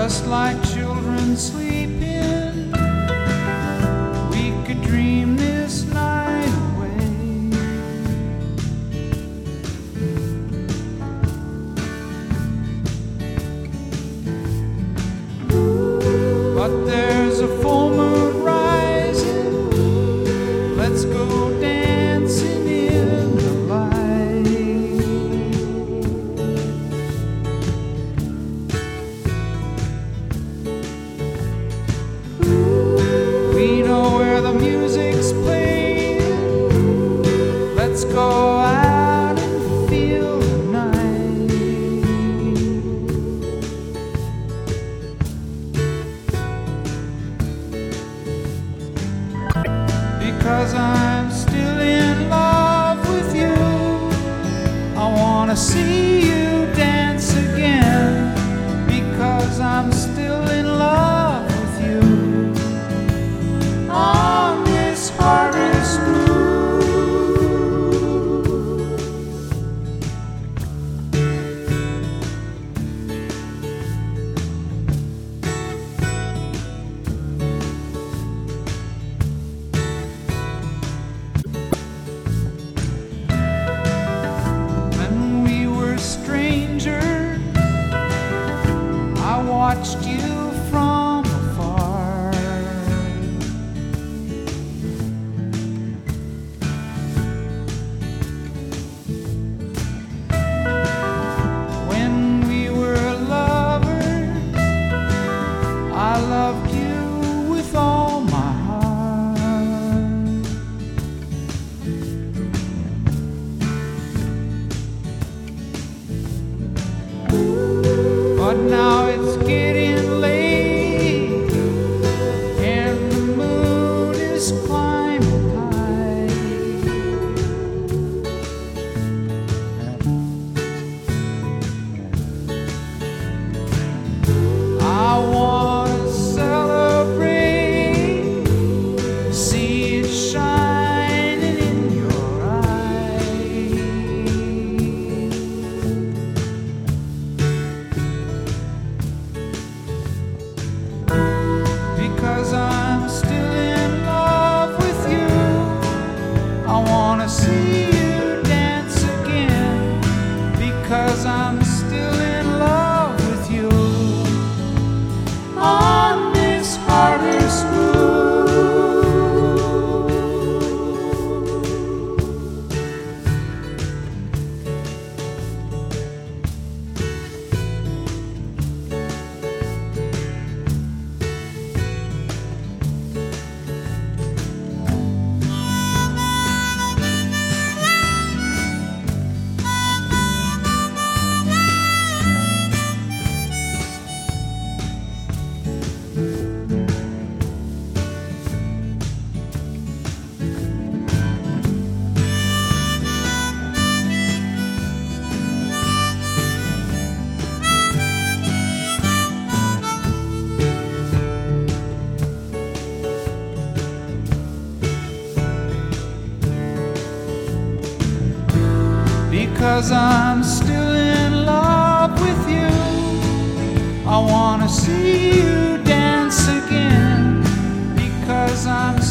just like children sleeping. We could dream this night away. But there's a full moon rising. Let's go dancing in the light. We know where the music's playing. Let's go out and feel the night. Because I'm still in love with you. I wanna see you dance again. Because I'm still in love with you. On this harvest moon. When we were strangers, I watched you from afar. When we were lovers, I loved you with all my heart. But now it's getting late, and the moon is climbing high. I wanna celebrate, see it shining in your eyes. Because I'm still in love with you. I wanna see you dance again. Because I'm still in love with you. On this harvest moon. Because I'm still in love with you. I wanna see you dance again. Because I'm